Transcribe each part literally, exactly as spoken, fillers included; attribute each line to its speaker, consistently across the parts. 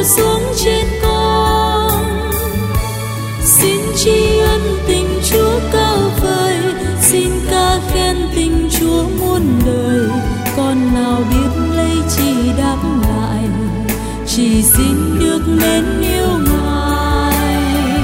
Speaker 1: xuống trên con. Xin tri ân tình Chúa cao vời, xin ca khen tình Chúa muôn đời. Con nào biết lấy chi đáp lại, chỉ xin được mến yêu Ngài.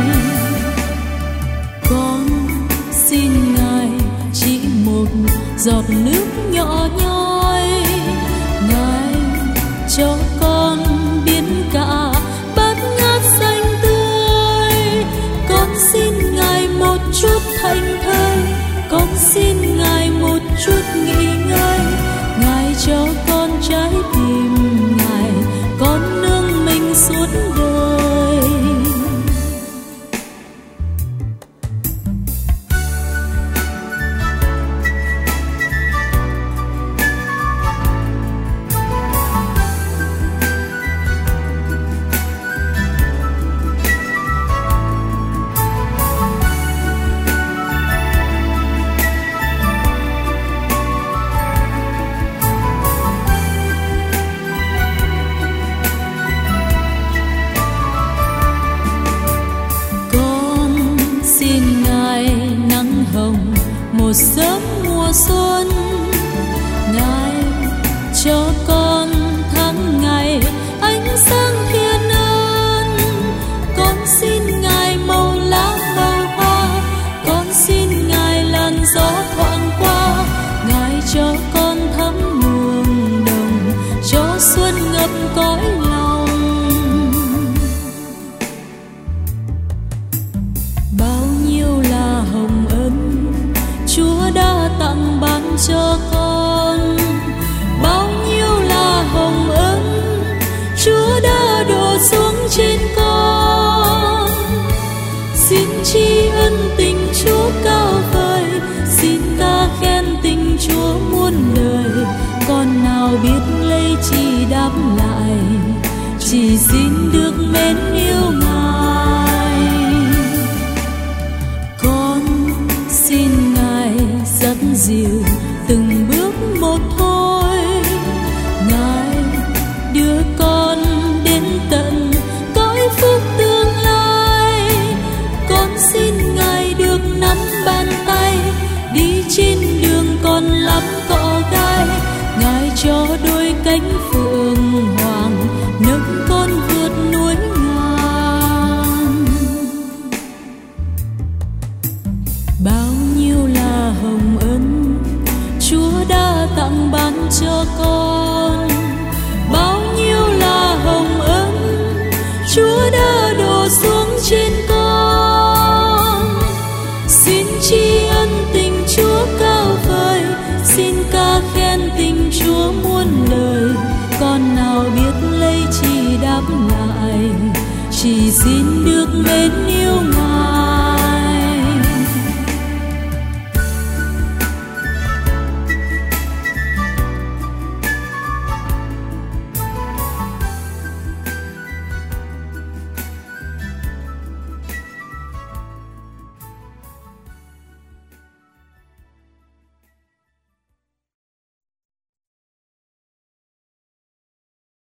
Speaker 1: Con xin Ngài chỉ một giọt nước nhỏ nhoi, Ngài cho con biến cả bát ngát xanh tươi. Con xin Ngài một chút thành thơi, con xin Ngài một chút nghỉ ngơi. Ngài cho con trái tim Ngài, con nương mình suốt đời. Một sớm mùa xuân, Ngài cho con tháng ngày ánh sáng thiên ân. Con xin Ngài màu lá màu hoa, con xin Ngài làn gió thoảng qua. Ngài cho con thắm luồng đồng, cho xuân ngập cõi lòng. Bao nhiêu là hồng ân Chúa đã tặng ban cho con, bao nhiêu là hồng ân Chúa đã đổ xuống trên con. Xin tri ân tình Chúa cao vời, xin ca khen tình Chúa muôn đời. Con nào biết lấy chi đáp lại, chỉ xin được mến yêu Ngài. Con xin dắt dìu từng bước một thôi, Ngài đưa con đến tận cõi phúc tương lai. Con xin Ngài được nắm bàn tay, đi trên đường còn lắm cỏ gai. Ngài cho đôi cánh phượng hoàng, nâng con vượt núi ngàn. Bao nhiêu là hồng ân Chúa đã tặng ban cho con, bao nhiêu là hồng ân Chúa đã đổ xuống trên con. Xin tri ân tình Chúa cao vời, xin ca khen tình Chúa muôn lời. Con nào biết lấy chi đáp lại, chỉ xin được mến yêu